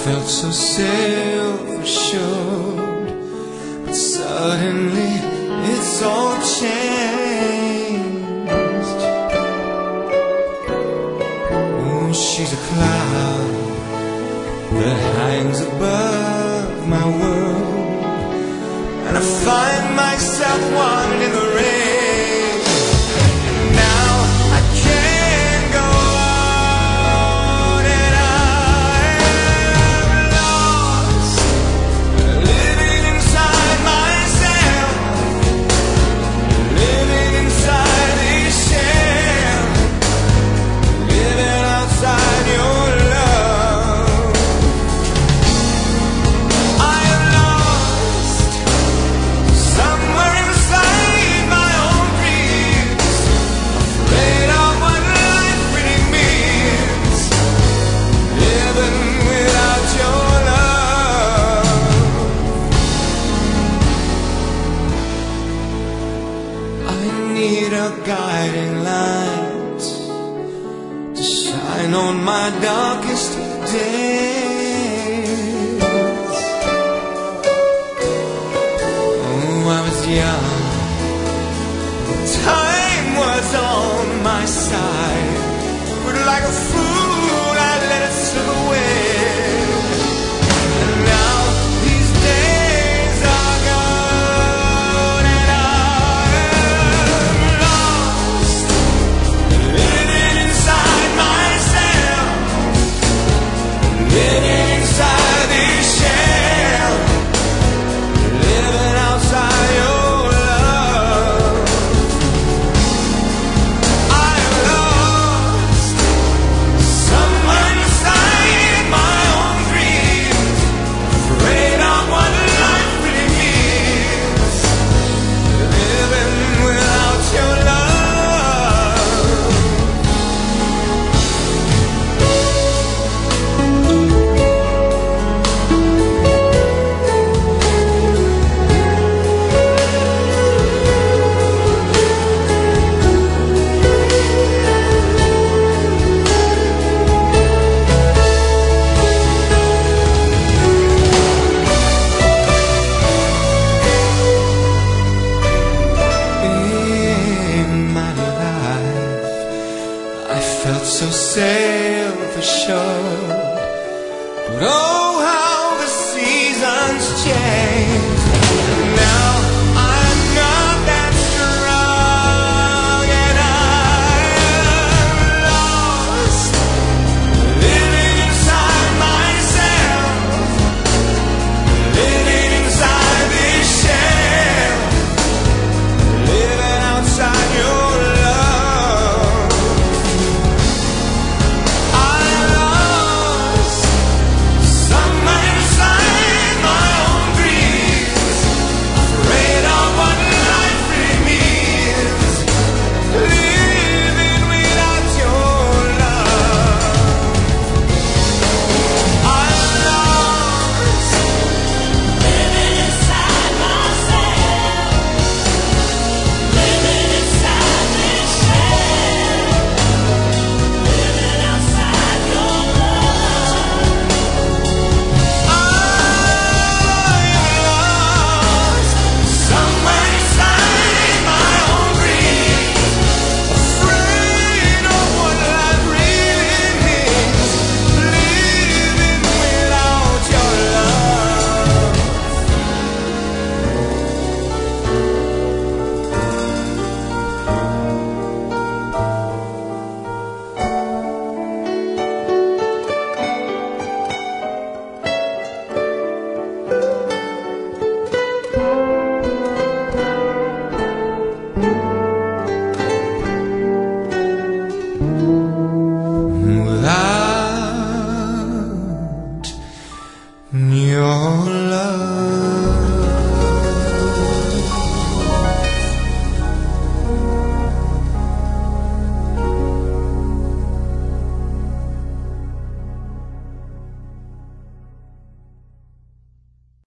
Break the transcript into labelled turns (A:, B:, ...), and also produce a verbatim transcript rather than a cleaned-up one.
A: felt so self-assured, but suddenly it's all changed. Oh, she's a cloud that hangs above my world, and I find myself wandering in the rain. Guiding light to shine on my darkest days. Oh, I was young, time was on my side, but like a fool I let it slip away. Felt so self-assured, but oh